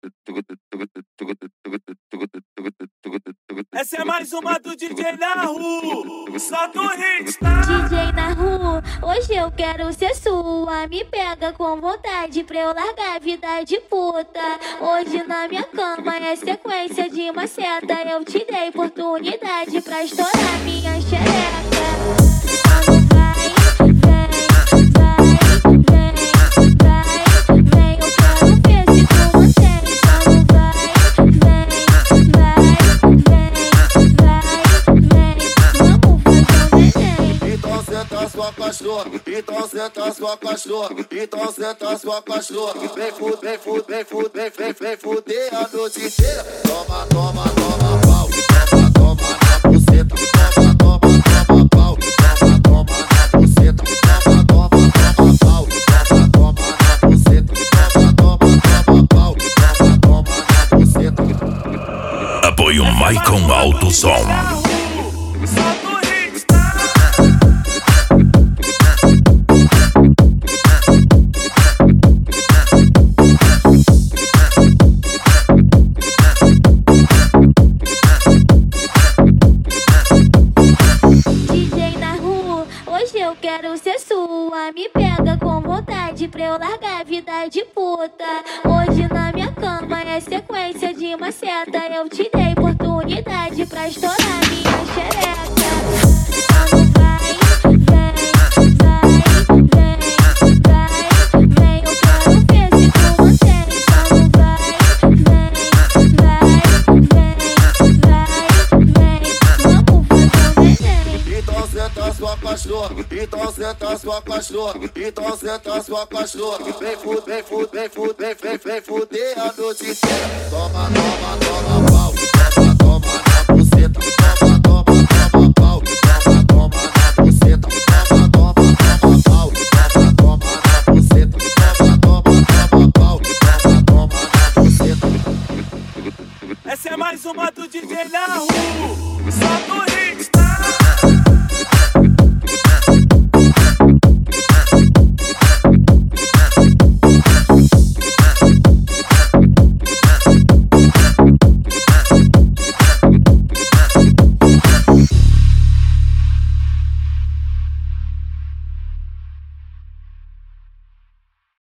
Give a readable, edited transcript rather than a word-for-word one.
Essa é mais uma do DJ Nahu, só do hit, tá? DJ Nahu, hoje eu quero ser sua. Me pega com vontade pra eu largar a vida de puta. Hoje na minha cama é sequência de maceta. Eu te dei oportunidade pra estourar minha xereca. Quando vai, vem, eu quero ver se tu mantém. Quando vai, então senta sua cachorra, então senta sua cachorra, então senta sua cachorra. Vem fuder a noite inteira. Toma, toma, toma pau, toma, toma na buceta. Toma, toma, toma pau, toma, toma na buceta. Toma, toma, toma pau, toma, toma na buceta. Toma, toma, toma pau, toma, toma na buceta. Apoio Maicon Alto Som. Eu quero ser sua, me pega com vontade pra eu largar a vida de puta. Hoje na minha cama é sequência de maceta. Eu te dei oportunidade pra estourar minha xereca. Quando vai, eu quero ver se tu mantém. Quando vai, vamos fazer um neném. Então senta sua cachorra, então senta sua cachorra, então senta sua cachorra. Vem fuder a noite inteira. Toma, toma, toma pau, toma, toma na buceta. Toma, toma, toma pau, toma, toma na buceta. Toma, toma, toma pau, toma, toma na buceta. Toma, toma, toma pau, toma, toma na buceta. Essa é mais uma do DJ Nahu, só do